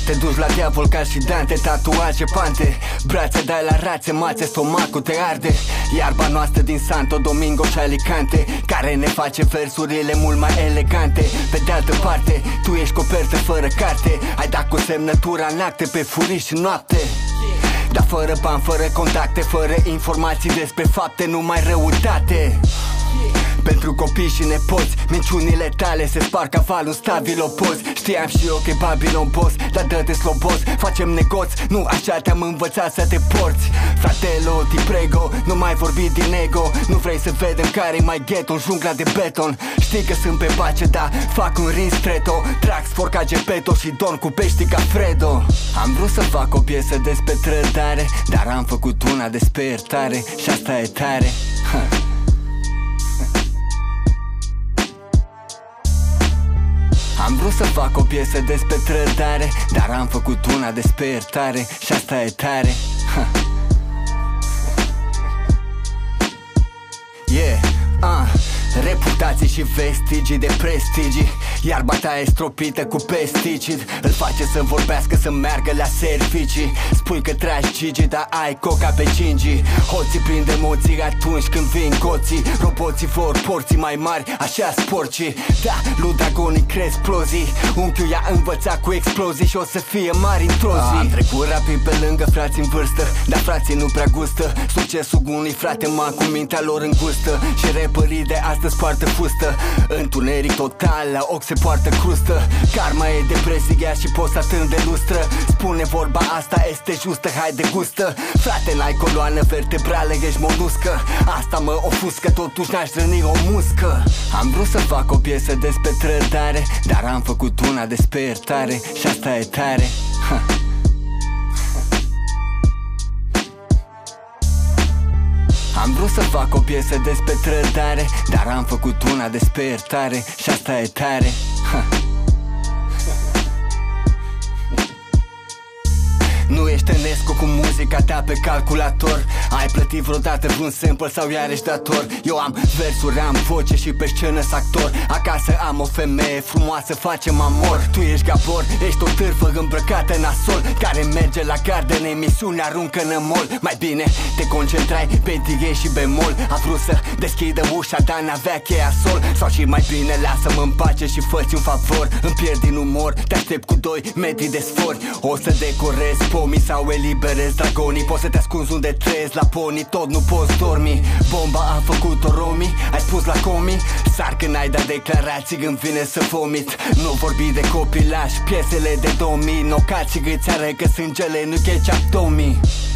Te duci la diavol ca și Dante, tatuaje, pante, brațe dai la rațe, mațe, stomacul te arde. Iarba noastră din Santo Domingo și Alicante, care ne face versurile mult mai elegante. Pe de altă parte, tu ești copertă fără carte, ai dat cu semnătura în acte pe furiș și noapte. Dar fără bani, fără contacte, fără informații despre fapte, numai răutate. Pentru copii și nepoți, minciunile tale se sparg ca valul stabilopoz. Știam și eu că e Babylon boss, dar dă-te slobos, facem negoți, nu așa te-am învățat să te porți. Fratelo, ti prego, nu mai vorbi din ego, nu vrei să vedem care-i mai ghetto în jungla de beton. Știi că sunt pe pace, da, fac un ristretto, trag spor ca Gepetto și dorm cu pești ca Fredo. Am vrut să fac o piesă despre trădare, dar am făcut una despre iertare și asta e tare. Am vrut să fac o piesă despre trădare, dar am făcut una despre iertare și asta e tare. Reputații și vestigii de prestigii, iarba ta e stropită cu pesticid. Îl face să vorbească, să meargă la servicii. Spui că tragi Gigi, dar ai coca pe Gingi. Hoții prind emoții atunci când vin goții. Roboții vor porții mai mari, așa sporcii. Da, lui Dragonii cresc explozii. Unchiul i-a învățat cu explozii și o să fie mari într-o zi. Am trecut rapid pe lângă frații în vârstă, dar frații nu prea gustă succesul unui frate man cu mintea lor îngustă. Și rapperii de astăzi poartă fustă, întuneric total, la ochi se poartă crustă. Karma e depresia și poți atând de lustră. Spune vorba asta este justă, hai de gustă. Frate, n-ai coloană vertebrală, ești moluscă. Asta mă ofuscă, totuși n-aș răni o muscă. Am vrut să fac o piesă despre trădare, dar am făcut una despre iertare și asta e tare. Am vrut să fac o piesă despre trădare, dar am făcut una despre iertare și asta e tare. Nu ești Enescu cu muzica ta pe calculator. Ai plătit vreodată vreun sample sau iar ești dator? Eu am versuri, am voce și pe scenă-s actor. Acasă am o femeie frumoasă, facem amor. Tu ești Gabor, ești o târfă îmbrăcată în asol, care merge la gardă în emisiune, aruncă în mol. Mai bine te concentrai pe dighe și bemol. A vrut să deschidă ușa, dar n-avea cheia sol. Sau și mai bine lasă-mă în pace și fă-ți un favor. Îmi pierd din umor, te aștept cu 2 metri de sfori. O să decorez pomii sau eliberezi dragonii. Poți să te ascunzi unde trezi la pony, tot nu poți dormi. Bomba a făcut-o Romi, ai spus la comi. Sar când ai dat declarații, când vine să vomit. Nu vorbi de copilași, piesele de 2000. Nocați și gâți arăcă sângele, nu ketchup Tommy.